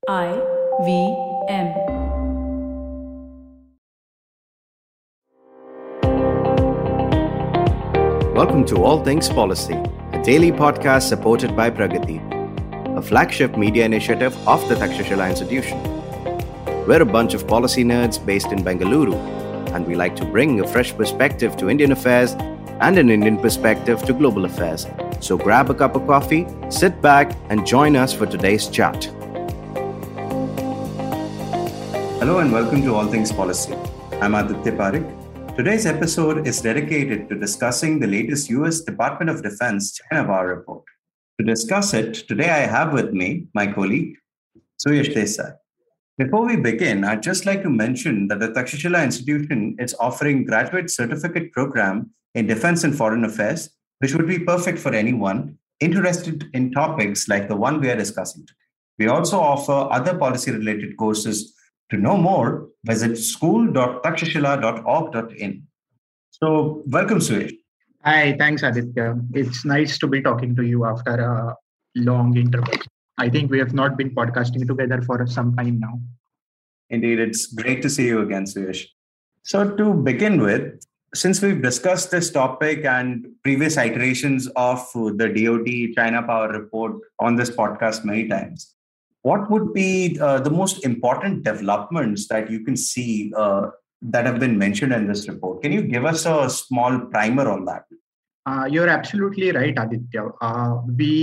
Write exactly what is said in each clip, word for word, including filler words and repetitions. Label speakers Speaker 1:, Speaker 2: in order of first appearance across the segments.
Speaker 1: I V M.
Speaker 2: Welcome to All Things Policy, a daily podcast supported by Pragati, a flagship media initiative of the Takshashila Institution. We're a bunch of policy nerds based in Bengaluru, and we like to bring a fresh perspective to Indian affairs and an Indian perspective to global affairs. So grab a cup of coffee, sit back, and join us for today's chat. Hello and welcome to All Things Policy. I'm Aditya Parekh. Today's episode is dedicated to discussing the latest U S Department of Defense China Power Report. To discuss it, today I have with me my colleague, Suyash Desai. Before we begin, I'd just like to mention that the Takshashila Institution is offering graduate certificate program in Defense and Foreign Affairs, which would be perfect for anyone interested in topics like the one we are discussing today. We also offer other policy-related courses. To know more, visit school dot takshashila dot org dot in. So, welcome, Suyash.
Speaker 3: Hi, thanks, Aditya. It's nice to be talking to you after a long interval. I think we have not been podcasting together for some time now.
Speaker 2: Indeed, it's great to see you again, Suyash. So, to begin with, since we've discussed this topic and previous iterations of the D O D China Power Report on this podcast many times, what would be uh, the most important developments that you can see uh, that have been mentioned in this report? Can you give us a small primer on that?
Speaker 3: Uh, you're absolutely right, Aditya. Uh,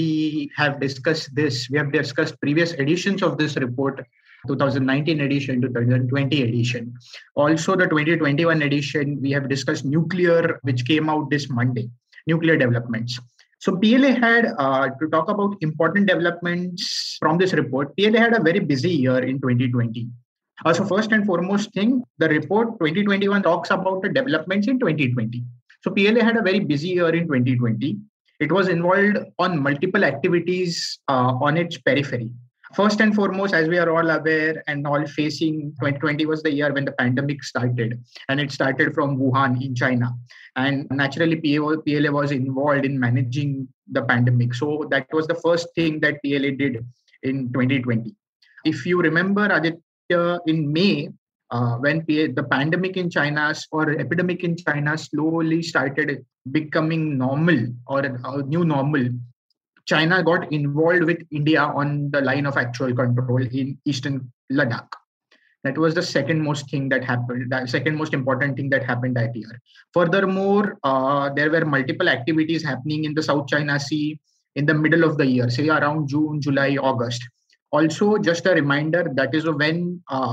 Speaker 3: we have discussed this. We have discussed previous editions of this report, twenty nineteen edition, twenty twenty edition. Also, the twenty twenty-one edition, we have discussed nuclear, which came out this Monday, nuclear developments. So P L A had, uh, to talk about important developments from this report, P L A had a very busy year in twenty twenty. Uh, so first and foremost thing, the report twenty twenty-one talks about the developments in twenty twenty. So P L A had a very busy year in twenty twenty. It was involved on multiple activities uh, on its periphery. First and foremost, as we are all aware and all facing, twenty twenty was the year when the pandemic started, and it started from Wuhan in China. And naturally, P L A was involved in managing the pandemic. So that was the first thing that P L A did in twenty twenty. If you remember, Aditya, in May, uh, when P L A, the pandemic in China or epidemic in China slowly started becoming normal or a new normal, China got involved with India on the line of actual control in eastern Ladakh. That was the second most thing that happened, the second most important thing that happened that year. Furthermore, uh, there were multiple activities happening in the South China Sea in the middle of the year, say around June, July, August. Also, just a reminder, that is when uh,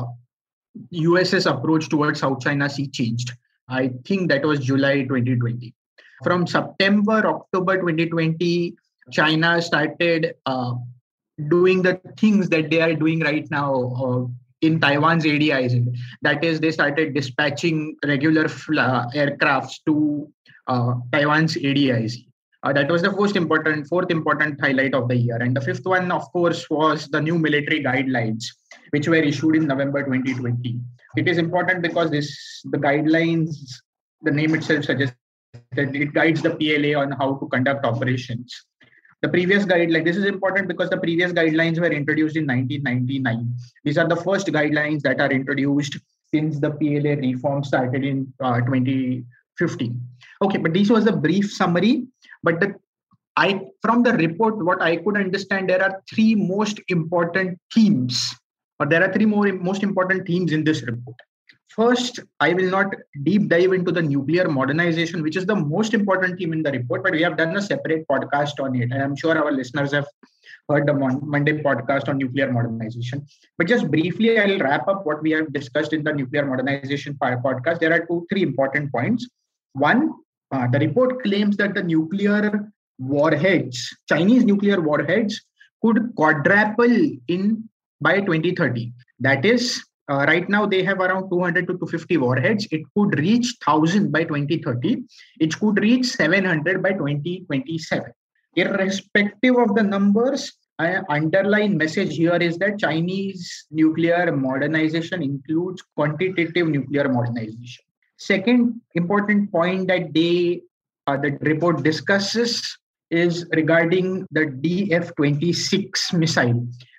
Speaker 3: U S's approach towards South China Sea changed. I think that was July twenty twenty. From September, October twenty twenty, China started uh, doing the things that they are doing right now uh, in Taiwan's A D Is. That is, they started dispatching regular uh, aircrafts to uh, Taiwan's A D Is. Uh, that was the first important, fourth important highlight of the year. And the fifth one, of course, was the new military guidelines, which were issued in November twenty twenty. It is important because this the guidelines, the name itself suggests that it guides the P L A on how to conduct operations. The previous guideline, this is important because the previous guidelines were introduced in nineteen ninety-nine. These are the first guidelines that are introduced since the P L A reform started in uh, twenty fifteen. Okay, but this was a brief summary. But the, I, from the report, what I could understand, there are three most important themes, or there are three more most important themes in this report. First, I will not deep dive into the nuclear modernization, which is the most important theme in the report, but we have done a separate podcast on it. And I'm sure our listeners have heard the Monday podcast on nuclear modernization. But just briefly, I'll wrap up what we have discussed in the nuclear modernization podcast. There are two, three important points. One, uh, the report claims that the nuclear warheads, Chinese nuclear warheads, could quadruple in by twenty thirty. That is, Uh, right now, they have around two hundred to two hundred fifty warheads. It could reach one thousand by twenty thirty. It could reach seven hundred by twenty twenty-seven. Irrespective of the numbers, an underlying message here is that Chinese nuclear modernization includes quantitative nuclear modernization. Second important point that they, uh, the report discusses is regarding the D F twenty-six missile,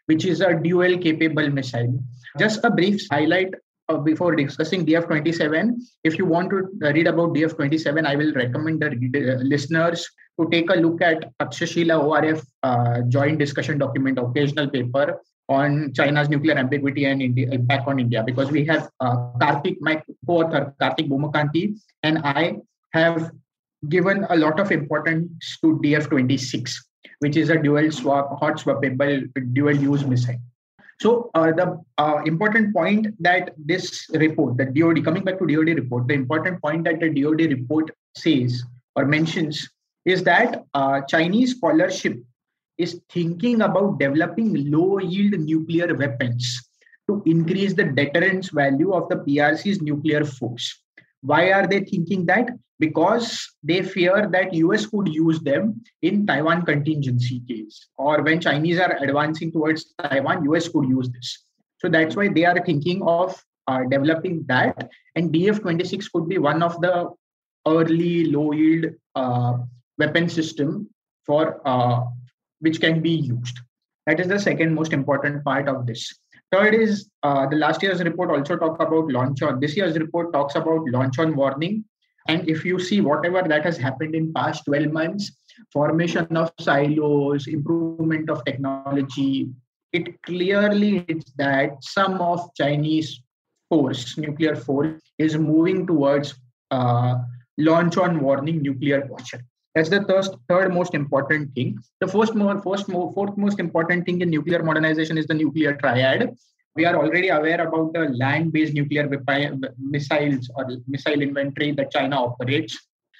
Speaker 3: which is a dual capable missile. Just a brief highlight uh, before discussing D F twenty-seven. If you want to read about D F twenty-seven, I will recommend the uh, listeners to take a look at Takshashila O R F uh, joint discussion document, occasional paper on China's nuclear ambiguity and India, impact on India, because we have uh, Karthik, my co-author Karthik Bomakanti, and I have given a lot of importance to D F twenty-six, which is a dual swap, hot swappable dual use missile. So uh, the uh, important point that this report, the D O D, coming back to D O D report, the important point that the D O D report says or mentions is that uh, Chinese scholarship is thinking about developing low-yield nuclear weapons to increase the deterrence value of the P R C's nuclear force. Why are they thinking that? Because they fear that U S could use them in Taiwan contingency case, or when Chinese are advancing towards Taiwan, U S could use this. So that's why they are thinking of uh, developing that. And D F twenty-six could be one of the early low-yield uh, weapon system for uh, which can be used. That is the second most important part of this. Third is uh, the last year's report also talked about launch on. This year's report talks about launch on warning. And if you see whatever that has happened in past twelve months, formation of silos, improvement of technology, it clearly is that some of Chinese force, nuclear force, is moving towards uh, launch on warning nuclear posture. That's the third, third most important thing. The first, more, first, more, fourth most important thing in nuclear modernization is the nuclear triad. We are already aware about the land-based nuclear missiles or missile inventory that China operates.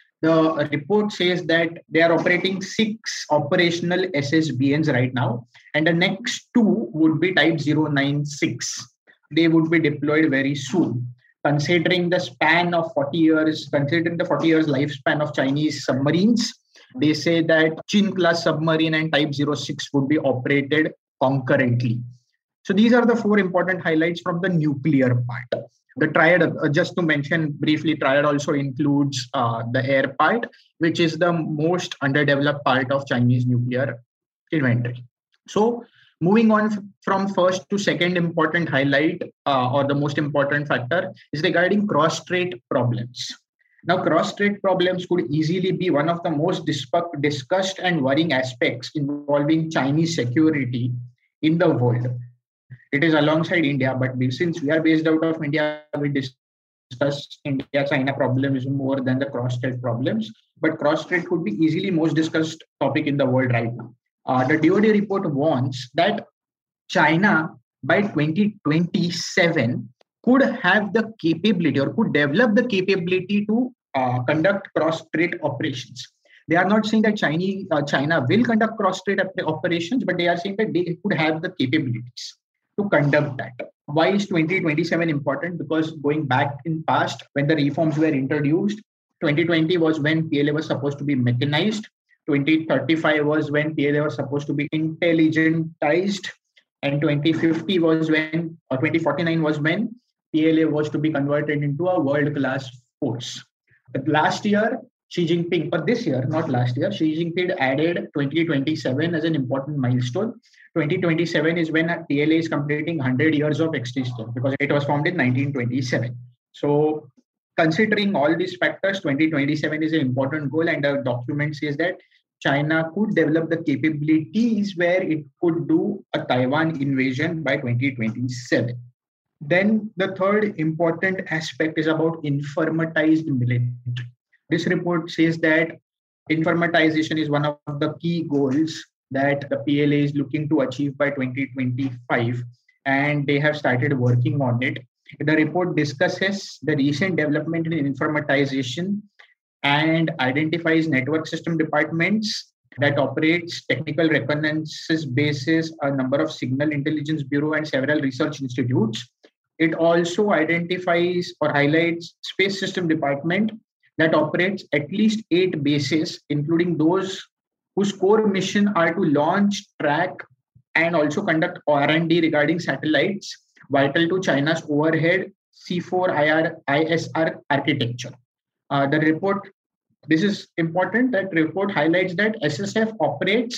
Speaker 3: The report says that they are operating six operational S S B Ns right now, and the next two would be Type zero nine six. They would be deployed very soon. Considering the span of forty years, considering the forty years lifespan of Chinese submarines, they say that Chin-class submarine and Type zero six would be operated concurrently. So these are the four important highlights from the nuclear part. The triad, uh, just to mention briefly, triad also includes uh, the air part, which is the most underdeveloped part of Chinese nuclear inventory. So moving on from first to second important highlight uh, or the most important factor is regarding cross-strait problems. Now, cross-strait problems could easily be one of the most dis- discussed and worrying aspects involving Chinese security in the world. It is alongside India, but since we are based out of India, we discuss India-China problems more than the cross-strait problems. But cross-strait could be easily most discussed topic in the world right now. Uh, the D O D report warns that China by twenty twenty-seven could have the capability or could develop the capability to uh, conduct cross-strait operations. They are not saying that China, uh, China will conduct cross-strait operations, but they are saying that they could have the capabilities to conduct that. Why is twenty twenty-seven important? Because going back in past, when the reforms were introduced, twenty twenty was when P L A was supposed to be mechanized. twenty thirty-five was when P L A was supposed to be intelligentized. And twenty fifty was when, or twenty forty-nine was when P L A was to be converted into a world-class force. But last year, Xi Jinping, but this year, not last year, Xi Jinping added twenty twenty-seven as an important milestone. twenty twenty-seven is when P L A is completing one hundred years of existence because it was formed in nineteen twenty-seven. So considering all these factors, twenty twenty-seven is an important goal, and the document says that China could develop the capabilities where it could do a Taiwan invasion by twenty twenty-seven. Then the third important aspect is about informatized military. This report says that informatization is one of the key goals that the P L A is looking to achieve by twenty twenty-five, and they have started working on it. The report discusses the recent development in informatization and identifies network system departments that operates technical reconnaissance bases, a number of signal intelligence bureau and several research institutes. It also identifies or highlights space system department that operates at least eight bases, including those whose core mission are to launch, track, and also conduct R and D regarding satellites vital to China's overhead C four I S R architecture. Uh, the report, this is important, that report highlights that S S F operates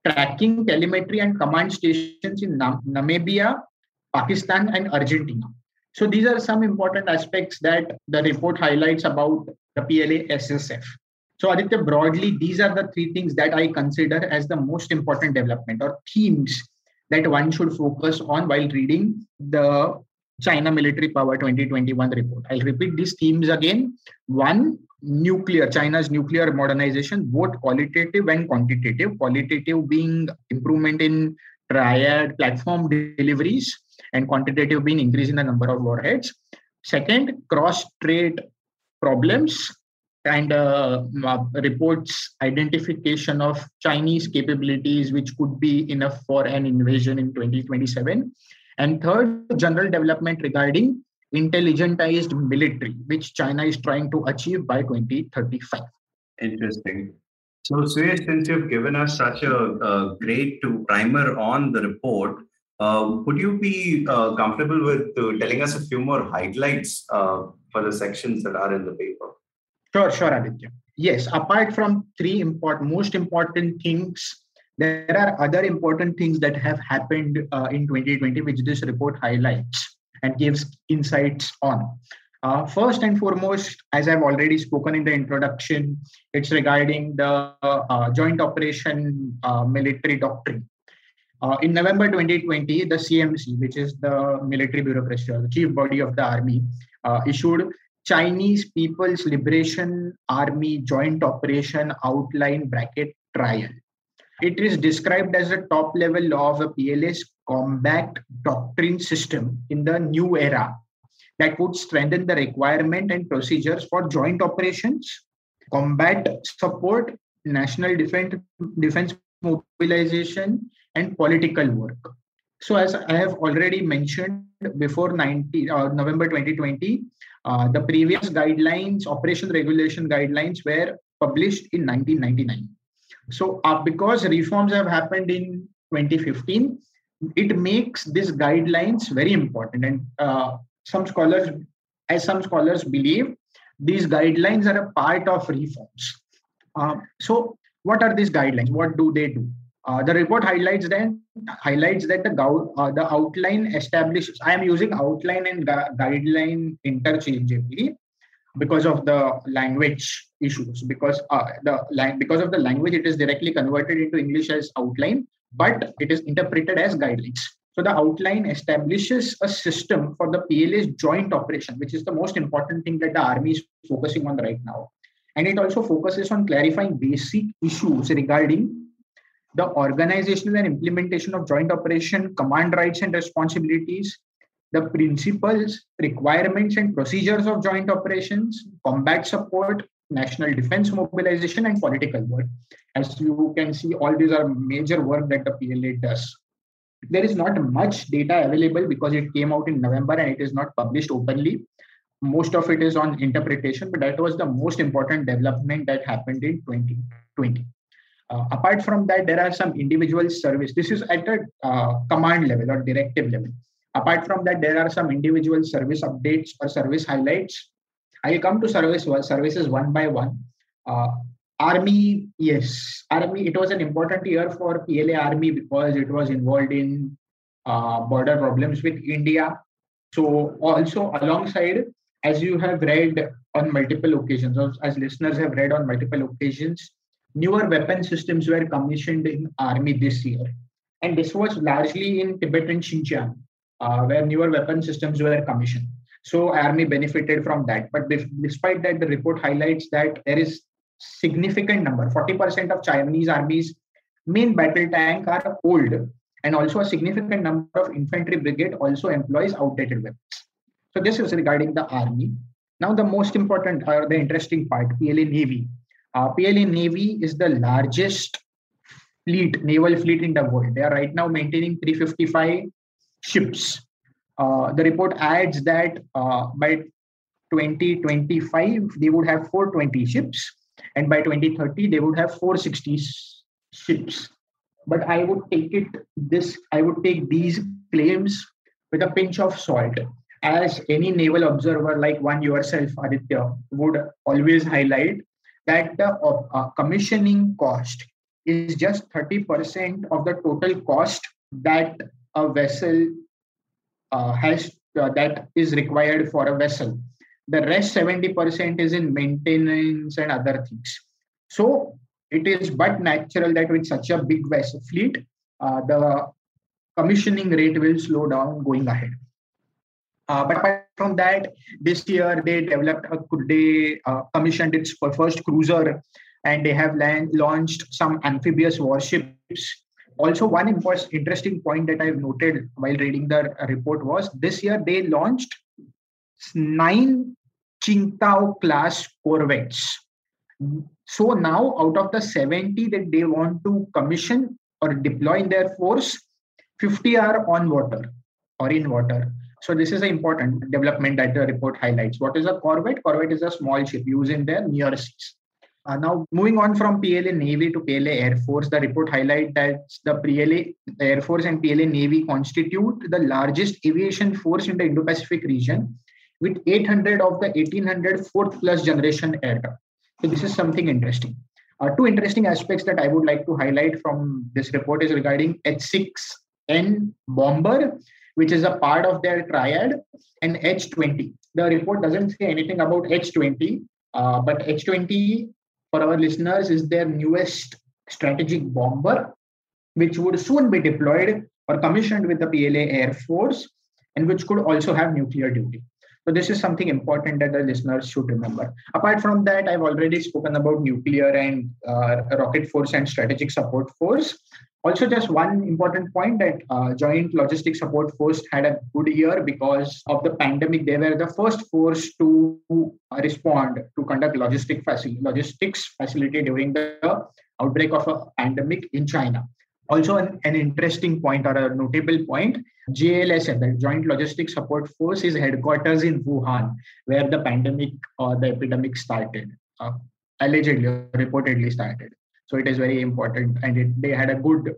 Speaker 3: tracking, telemetry, and command stations in Nam- Namibia, Pakistan, and Argentina. So these are some important aspects that the report highlights about the P L A S S F. So Aditya, broadly, these are the three things that I consider as the most important development or themes that one should focus on while reading the China Military Power twenty twenty-one report. I'll repeat these themes again. One, nuclear, China's nuclear modernization, both qualitative and quantitative. Qualitative being improvement in triad platform deliveries, and quantitative being increase in the number of warheads. Second, cross-trade problems and uh, reports identification of Chinese capabilities which could be enough for an invasion in twenty twenty-seven. And third, general development regarding intelligentized military, which China is trying to achieve by twenty thirty-five.
Speaker 2: Interesting. So, Suyash, since you've given us such a, a great primer on the report, uh, would you be uh, comfortable with uh, telling us a few more highlights uh, for the sections that are in the paper?
Speaker 3: Sure, sure, Aditya. Yes, apart from three important, most important things, there are other important things that have happened uh, in twenty twenty, which this report highlights and gives insights on. Uh, first and foremost, as I've already spoken in the introduction, it's regarding the uh, Joint Operation uh, Military Doctrine. Uh, in November twenty twenty, the C M C, which is the military bureaucracy, or the chief body of the army, uh, issued Chinese People's Liberation Army Joint Operation Outline Bracket Trial. It is described as a top level law of the P L A's combat doctrine system in the new era that would strengthen the requirement and procedures for joint operations, combat support, national defense, defense mobilization, and political work. So as I have already mentioned before ninety, uh, November twenty twenty, uh, the previous guidelines, operation regulation guidelines were published in nineteen ninety-nine. So uh, because reforms have happened in twenty fifteen, it makes these guidelines very important. And uh, some scholars, as some scholars believe, these guidelines are a part of reforms. Uh, so what are these guidelines? What do they do? Uh, the report highlights that highlights that the gou- uh, the outline establishes. I am using outline and gu- guideline interchangeably because of the language issues. Because uh, the lang- because of the language, it is directly converted into English as outline, but it is interpreted as guidelines. So the outline establishes a system for the P L A's joint operation, which is the most important thing that the army is focusing on right now. And it also focuses on clarifying basic issues regarding the organizational and implementation of joint operation, command rights and responsibilities, the principles, requirements and procedures of joint operations, combat support, national defense mobilization, and political work. As you can see, all these are major work that the P L A does. There is not much data available because it came out in November and it is not published openly. Most of it is on interpretation, but that was the most important development that happened in twenty twenty. Uh, apart from that, there are some individual service. This is at a uh, command level or directive level. Apart from that, there are some individual service updates or service highlights. I'll come to service services one by one. Uh, Army, yes, Army. It was an important year for P L A Army because it was involved in uh, border problems with India. So also alongside, as you have read on multiple occasions, or as listeners have read on multiple occasions, newer weapon systems were commissioned in Army this year. And this was largely in Tibet and Xinjiang, uh, where newer weapon systems were commissioned. So Army benefited from that. But despite that, the report highlights that there is significant number, forty percent of Chinese Army's main battle tank are old. And also a significant number of infantry brigade also employs outdated weapons. So this is regarding the Army. Now the most important or the interesting part, P L A Navy. Uh, P L A Navy is the largest fleet, naval fleet in the world. They are right now maintaining three hundred fifty-five ships. Uh, the report adds that uh, by twenty twenty-five, they would have four hundred twenty ships. And by twenty thirty, they would have four hundred sixty ships. But I would take it this, I would take these claims with a pinch of salt. As any naval observer like one yourself, Aditya, would always highlight that the uh, commissioning cost is just thirty percent of the total cost that a vessel uh, has uh, that is required for a vessel. The rest seventy percent is in maintenance and other things. So it is but natural that with such a big vessel fleet, uh, the commissioning rate will slow down going ahead. Uh, but apart from that, this year they developed a they uh, commissioned its first cruiser, and they have land, launched some amphibious warships. Also, one important, interesting point that I've noted while reading the report was this year they launched nine Qingdao class corvettes. So now, out of the seventy that they want to commission or deploy in their force, fifty are on water or in water. So this is an important development that the report highlights. What is a corvette? Corvette is a small ship used in the near seas. Uh, now, moving on from P L A Navy to P L A Air Force, the report highlights that the P L A Air Force and P L A Navy constitute the largest aviation force in the Indo-Pacific region, with eight hundred of the eighteen hundred fourth plus generation aircraft. So this is something interesting. Uh, two interesting aspects that I would like to highlight from this report is regarding H six N bomber, which is a part of their triad, and H twenty. The report doesn't say anything about H twenty, uh, but H twenty, for our listeners, is their newest strategic bomber, which would soon be deployed or commissioned with the P L A Air Force, and which could also have nuclear duty. So this is something important that the listeners should remember. Apart from that, I've already spoken about nuclear and uh, rocket force and strategic support force. Also, just one important point that uh, Joint Logistics Support Force had a good year because of the pandemic. They were the first force to uh, respond to conduct logistic facility, logistics facility during the outbreak of a pandemic in China. Also, an, an interesting point or a notable point, J L S F, the Joint Logistics Support Force, is headquarters in Wuhan, where the pandemic or the epidemic started, uh, allegedly or reportedly started. So it is very important, and it, they had a good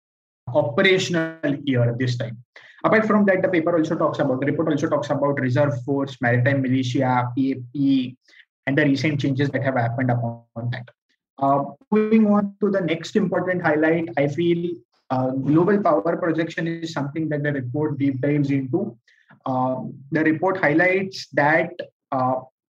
Speaker 3: operational year this time. Apart from that, the paper also talks about, the report also talks about Reserve Force, Maritime Militia, P A P, and the recent changes that have happened upon that. Uh, moving on to the next important highlight, I feel uh, global power projection is something that the report deep dives into. Uh, the report highlights that uh,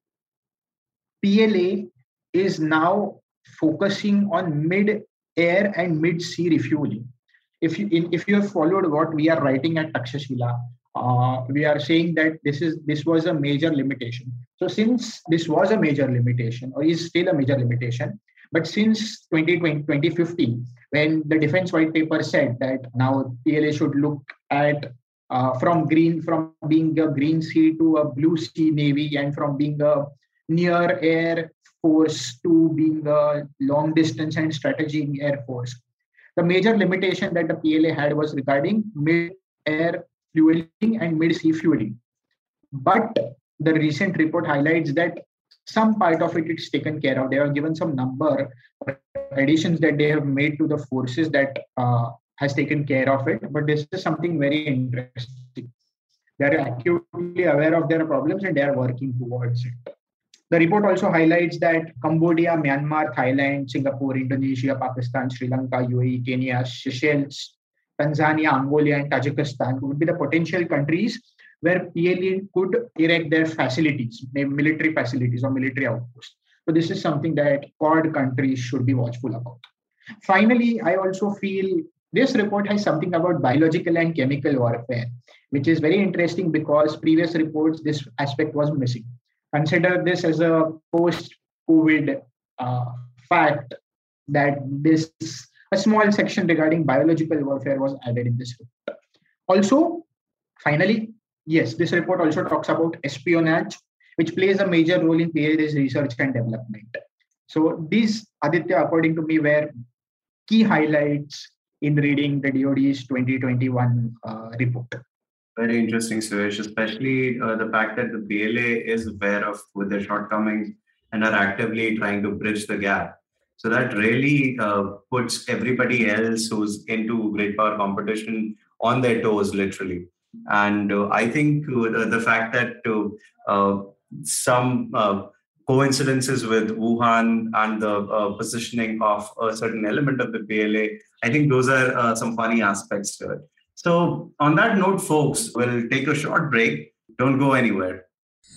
Speaker 3: P L A is now focusing on mid-air and mid-sea refueling. If you in, if you have followed what we are writing at Takshashila, uh, we are saying that this is this was a major limitation. So since this was a major limitation, or is still a major limitation, but since twenty twenty, twenty fifteen, when the Defense White Paper said that now P L A should look at uh, from green from being a green sea to a blue sea navy, and from being a near air force to being a long distance and strategic air force. The major limitation that the P L A had was regarding mid-air fueling and mid-sea fueling. But the recent report highlights that some part of it is taken care of. They have given some number of additions that they have made to the forces that uh, has taken care of it. But this is something very interesting. They are acutely aware of their problems and they are working towards it. The report also highlights that Cambodia, Myanmar, Thailand, Singapore, Indonesia, Pakistan, Sri Lanka, U A E, Kenya, Seychelles, Tanzania, Angola, and Tajikistan would be the potential countries where P L A could erect their facilities, military facilities or military outposts. So this is something that Quad countries should be watchful about. Finally, I also feel this report has something about biological and chemical warfare, which is very interesting because previous reports, this aspect was missing. Consider this as a post-COVID uh, fact that this a small section regarding biological warfare was added in this report. Also, finally, yes, this report also talks about espionage, which plays a major role in P L A's research and development. So these, Aditya, according to me, were key highlights in reading the D O D's twenty twenty-one uh, report.
Speaker 2: Very interesting, Suresh, especially uh, the fact that the P L A is aware of with their shortcomings and are actively trying to bridge the gap. So that really uh, puts everybody else who's into great power competition on their toes, literally. And uh, I think uh, the, the fact that uh, uh, some uh, coincidences with Wuhan and the uh, positioning of a certain element of the P L A. I think those are uh, some funny aspects to it. So on that note, folks, we'll take a short break. Don't go anywhere.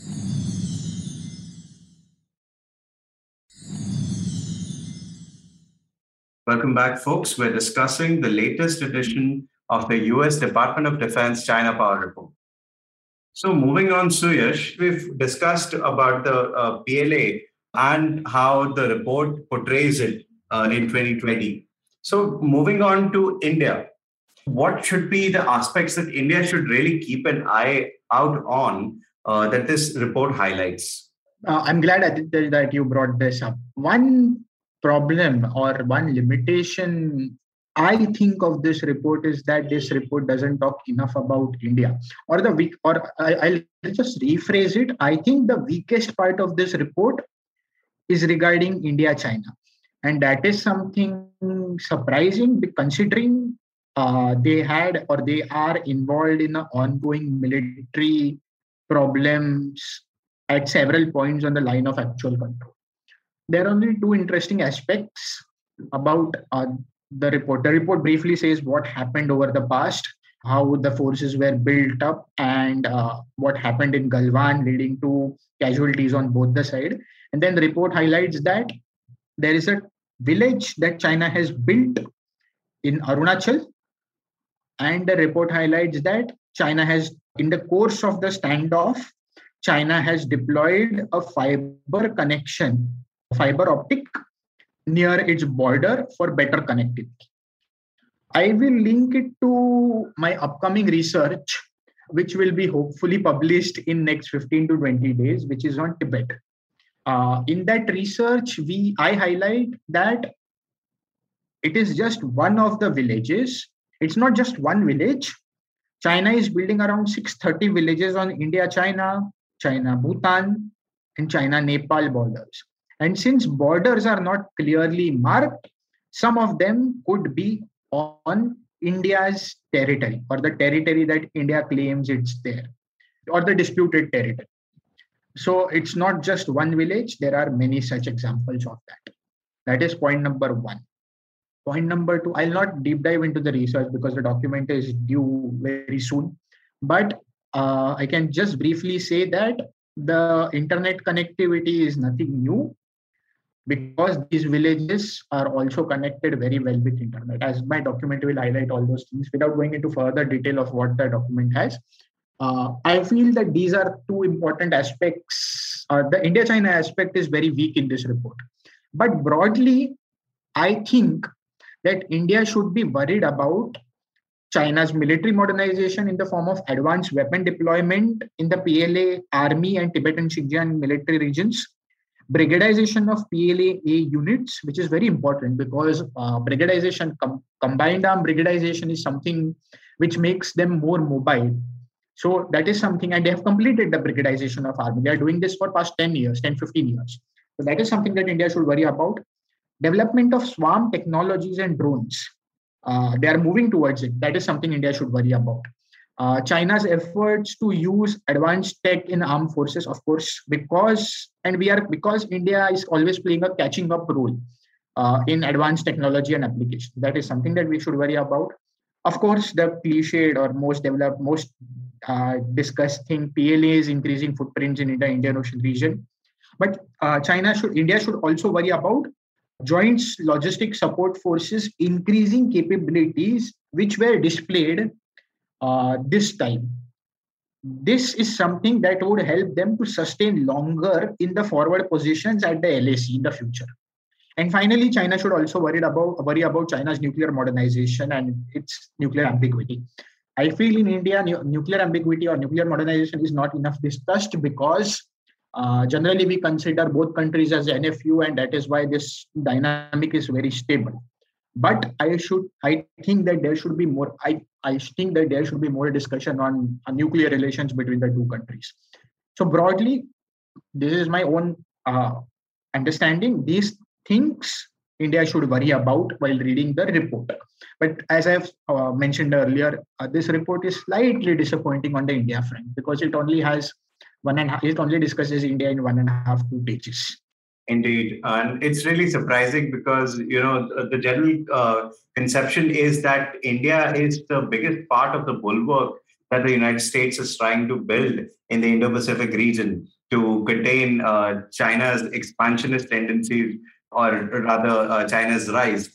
Speaker 2: Welcome back, folks. We're discussing the latest edition of the U S Department of Defense China Power Report. So moving on, Suyash, we've discussed about the uh, P L A and how the report portrays it uh, in twenty twenty. So moving on to India, what should be the aspects that India should really keep an eye out on uh, that this report highlights?
Speaker 3: Uh, I'm glad, Aditya, that you brought this up. One problem or one limitation I think of this report is that this report doesn't talk enough about India, or the weak, or I, I'll just rephrase it. I think the weakest part of this report is regarding India-China. And that is something surprising considering uh, they had or they are involved in ongoing military problems at several points on the line of actual control. There are only two interesting aspects about uh, the report. The report briefly says what happened over the past, how the forces were built up, and uh, what happened in Galwan, leading to casualties on both the sides. And then the report highlights that there is a village that China has built in Arunachal. And the report highlights that China has, in the course of the standoff, China has deployed a fiber connection, fiber optic, near its border for better connectivity. I will link it to my upcoming research, which will be hopefully published in next fifteen to twenty days, which is on Tibet. Uh, in that research, we I highlight that it is just one of the villages. It's not just one village. China is building around six hundred thirty villages on India-China, China-Bhutan, and China-Nepal borders. And since borders are not clearly marked, some of them could be on India's territory or the territory that India claims it's there, or the disputed territory. So it's not just one village. There are many such examples of that. That is point number one. Point number two, I'll not deep dive into the research because the document is due very soon. But uh, I can just briefly say that the internet connectivity is nothing new, because these villages are also connected very well with internet. As my document will highlight all those things without going into further detail of what the document has. Uh, I feel that these are two important aspects. Uh, the India-China aspect is very weak in this report. But broadly, I think that India should be worried about China's military modernization in the form of advanced weapon deployment in the P L A, Army and Tibetan Xinjiang military regions, brigadization of P L A units, which is very important because uh, brigadization, com- combined arm brigadization is something which makes them more mobile. So that is something, and they have completed the brigadization of army. They are doing this for past ten years, ten, fifteen years. So that is something that India should worry about. Development of swarm technologies and drones. Uh, they are moving towards it. That is something India should worry about. Uh, China's efforts to use advanced tech in armed forces, of course, because and we are because India is always playing a catching up role uh, in advanced technology and application. That is something that we should worry about. Of course, the cliched or most developed, most uh, discussed thing, P L A is increasing footprints in the Indian Ocean region. But uh, China should, India should also worry about Joint Logistic Support Forces increasing capabilities which were displayed uh, this time. This is something that would help them to sustain longer in the forward positions at the L A C in the future. And finally, China should also worry about, worry about China's nuclear modernization and its nuclear ambiguity. I feel in India, nu- nuclear ambiguity or nuclear modernization is not enough discussed because uh, generally we consider both countries as N F U, and that is why this dynamic is very stable. But I should, I think that there should be more, I, I think that there should be more discussion on, on nuclear relations between the two countries. So broadly, this is my own uh, understanding. These things India should worry about while reading the report. But as I've uh, mentioned earlier, uh, this report is slightly disappointing on the India front because it only has one and a half, it only discusses India in one and a half, two pages.
Speaker 2: Indeed. And it's really surprising because, you know, the, the general uh, conception is that India is the biggest part of the bulwark that the United States is trying to build in the Indo-Pacific region to contain uh, China's expansionist tendencies, or rather uh, China's rise.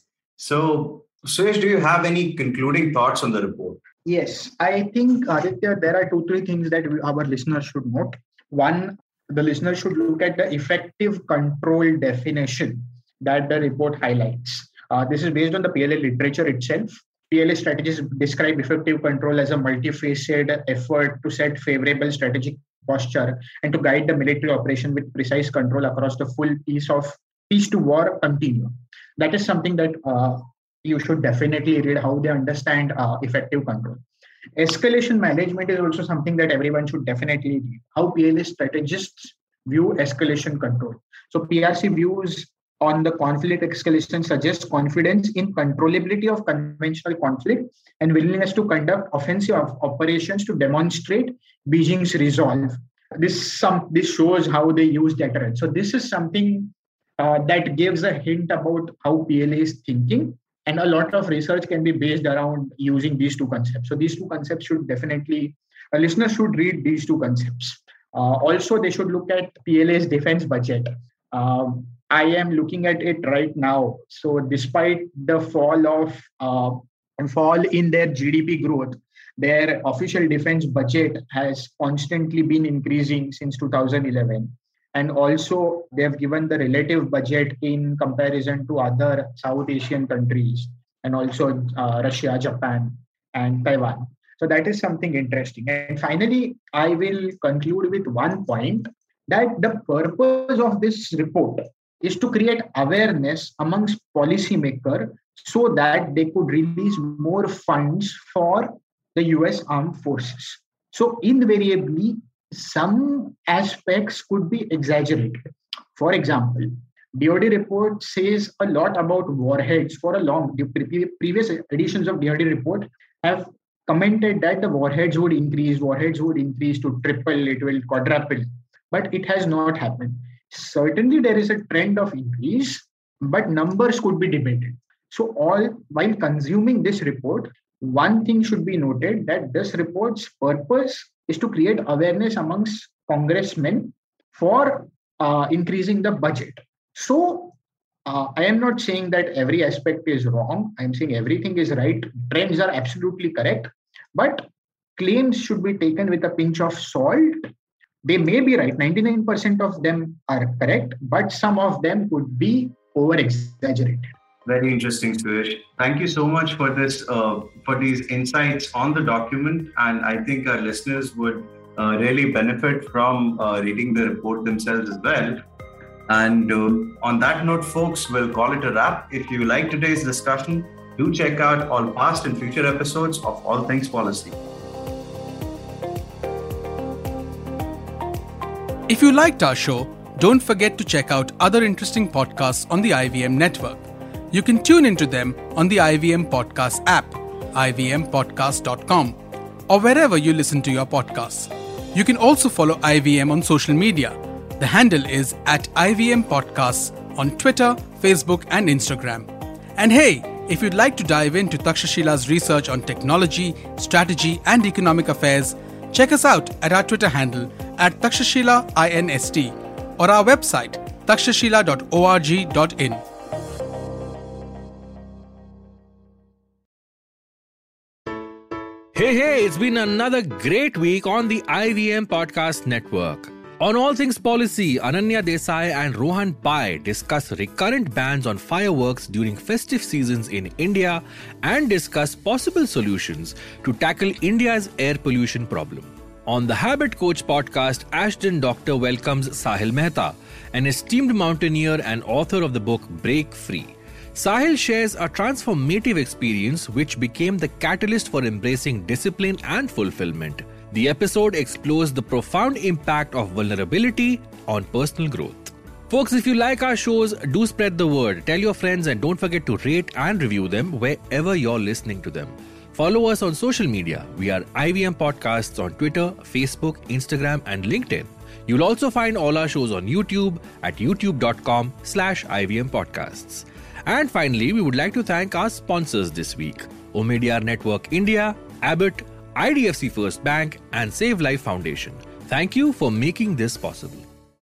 Speaker 2: So, Suresh, do you have any concluding thoughts on the report?
Speaker 3: Yes, I think, Aditya, there are two, three things that our listeners should note. One, the listener should look at the effective control definition that the report highlights. Uh, this is based on the P L A literature itself. P L A strategies describe effective control as a multifaceted effort to set favorable strategic posture and to guide the military operation with precise control across the full piece of peace to war continuum. That is something that uh, you should definitely read, how they understand uh, effective control. Escalation management is also something that everyone should definitely read. How P L A strategists view escalation control. So P R C views on the conflict escalation suggests confidence in controllability of conventional conflict and willingness to conduct offensive operations to demonstrate Beijing's resolve. This some this shows how they use deterrence. So this is something uh, that gives a hint about how P L A is thinking. And a lot of research can be based around using these two concepts. So these two concepts should definitely, a listener should read these two concepts. Uh, also, they should look at P L A's defense budget. Um, I am looking at it right now. So despite the fall of uh, fall in their G D P growth, their official defense budget has constantly been increasing since two thousand eleven. And also, they have given the relative budget in comparison to other South Asian countries, and also uh, Russia, Japan, and Taiwan. So that is something interesting. And finally, I will conclude with one point, that the purpose of this report is to create awareness amongst policymakers so that they could release more funds for the U S armed forces. So invariably, some aspects could be exaggerated. For example, D O D report says a lot about warheads for a long, the pre- previous editions of D O D report have commented that the warheads would increase, warheads would increase to triple, it will quadruple, but it has not happened. Certainly there is a trend of increase, but numbers could be debated. So all while consuming this report, one thing should be noted, that this report's purpose is to create awareness amongst congressmen for uh, increasing the budget. So uh, I am not saying that every aspect is wrong. I am saying everything is right. Trends are absolutely correct, but claims should be taken with a pinch of salt. They may be right. ninety-nine percent of them are correct, but some of them could be over-exaggerated.
Speaker 2: Very interesting, Suresh. Thank you so much for this, uh, for these insights on the document. And I think our listeners would uh, really benefit from uh, reading the report themselves as well. And uh, on that note, folks, we'll call it a wrap. If you like today's discussion, do check out all past and future episodes of All Things Policy.
Speaker 4: If you liked our show, don't forget to check out other interesting podcasts on the I V M network. You can tune into them on the I V M Podcast app, I V M podcast dot com, or wherever you listen to your podcasts. You can also follow I V M on social media. The handle is at I V M Podcasts on Twitter, Facebook, and Instagram. And hey, if you'd like to dive into Takshashila's research on technology, strategy, and economic affairs, check us out at our Twitter handle at Takshashila Inst or our website takshashila dot org dot in.
Speaker 5: Hey, hey, it's been another great week on the I V M Podcast Network. On All Things Policy, Ananya Desai and Rohan Pai discuss recurrent bans on fireworks during festive seasons in India and discuss possible solutions to tackle India's air pollution problem. On the Habit Coach podcast, Ashton Doctor welcomes Sahil Mehta, an esteemed mountaineer and author of the book Break Free. Sahil shares a transformative experience which became the catalyst for embracing discipline and fulfillment. The episode explores the profound impact of vulnerability on personal growth. Folks, if you like our shows, do spread the word. Tell your friends and don't forget to rate and review them wherever you're listening to them. Follow us on social media. We are I V M Podcasts on Twitter, Facebook, Instagram, and LinkedIn. You'll also find all our shows on YouTube at youtube.com slash IVM Podcasts. And finally, we would like to thank our sponsors this week: Omidyar Network India, Abbott, I D F C First Bank, and Save Life Foundation. Thank you for making this possible.